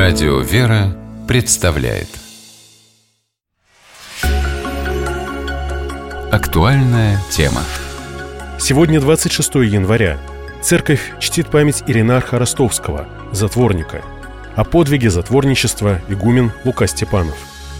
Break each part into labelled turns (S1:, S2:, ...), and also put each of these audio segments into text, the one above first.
S1: Радио «Вера» представляет актуальная тема.
S2: Сегодня 26 января. Церковь чтит память иерарха Ростовского, затворника. О подвиге затворничества игумен Лука Степанов.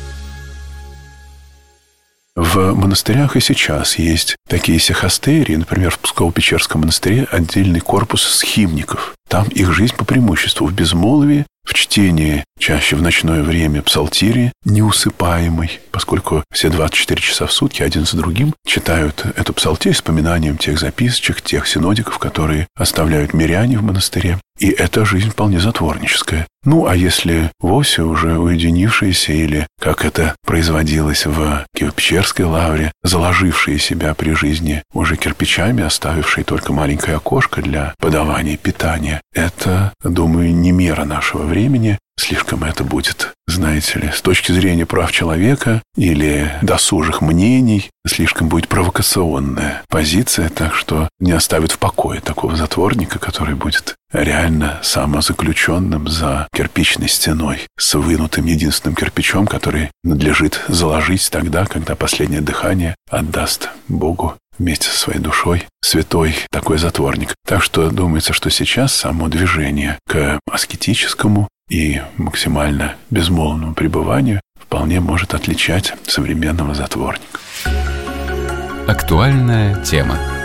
S3: В монастырях и сейчас есть такие сихастерии. Например, в Псково-Печерском монастыре отдельный корпус схимников. Там их жизнь по преимуществу в безмолвии, в чтении, чаще в ночное время, псалтири неусыпаемой, поскольку все 24 часа в сутки один за другим читают эту псалтирь с поминанием тех записочек, тех синодиков, которые оставляют миряне в монастыре. И эта жизнь вполне затворническая. Ну, а если вовсе уже уединившиеся или, как это производилось в Киево-Печерской лавре, заложившие себя при жизни уже кирпичами, оставившие только маленькое окошко для подавания питания, это, думаю, не мера нашего времени. Слишком это будет, знаете ли, с точки зрения прав человека или досужих мнений, слишком будет провокационная позиция, так что не оставит в покое такого затворника, который будет реально самозаключенным за кирпичной стеной с вынутым единственным кирпичом, который надлежит заложить тогда, когда последнее дыхание отдаст Богу вместе со своей душой святой такой затворник. Так что думается, что сейчас само движение к аскетическому и максимально безмолвному пребыванию вполне может отличать современного затворника.
S1: Актуальная тема.